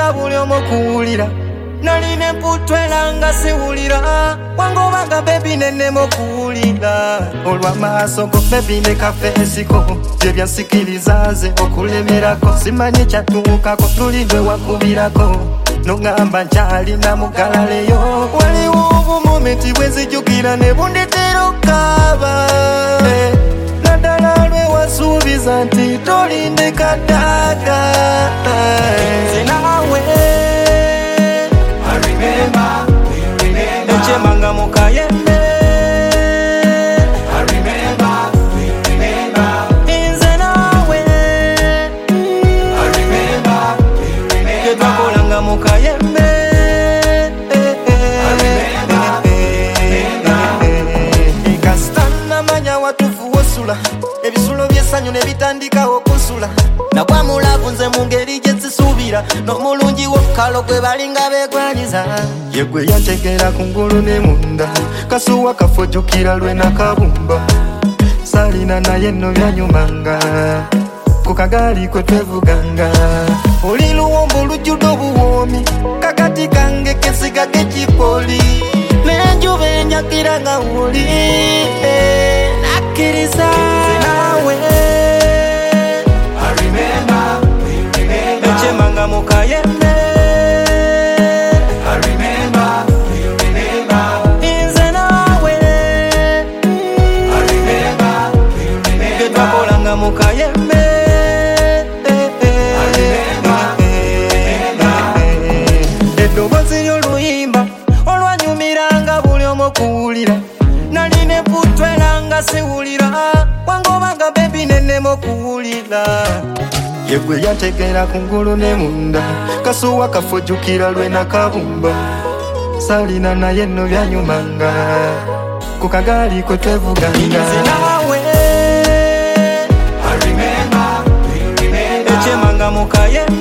nga buli omu kuwulira naline emputwera nga siwulira wangobaga bebi nenemo kuwulira olw'amaaso go bebi ne kafeesiko gye byansikiriza nze okulemerako simanyi kyatuukako tulindwe wakubirako nogamba nkyalina mugalaleyo waliwo obumomenti bwenzijukira ne bundetera okkaaba naddala lwe wasuubiza nti tolindeka ddaaga nze naawe echemanga mukayembe inze nawe ketwakolanga mukayembe kasitana manya watufu wosula ebisulo by'essanyu ne bitandikawo okusula nagwamulavu nze mu ngeri gye zisuubira n'omulungi w'okukalo gwe balinga beegwanyiza yegwe yantegera ku ngulu ne munda kasuwa kafojjukira lwe nakabumba salina naye nno byanyumanga ku kagaali kwe twevuganga oli luwombo lujjudde obuwoomi kakati kange kesigage kipoli n'enjuba enyakira nga wuli nakkiriza naawe echemanga mukayembe inze nawe ketwakolanga mukayembe eddoboozi ly'oluyimba olwanyumiranga buli omu kuwulira naline emputwera nga siwulira wangobaga bebi nenemo kuwulira yegwe yantegera ku ngulu ne munda kasuwa kafojjukira lwe nakabumba salina naye nno byanyumanga ku kagaali kwe twevuganga nawe echemanga mukayembe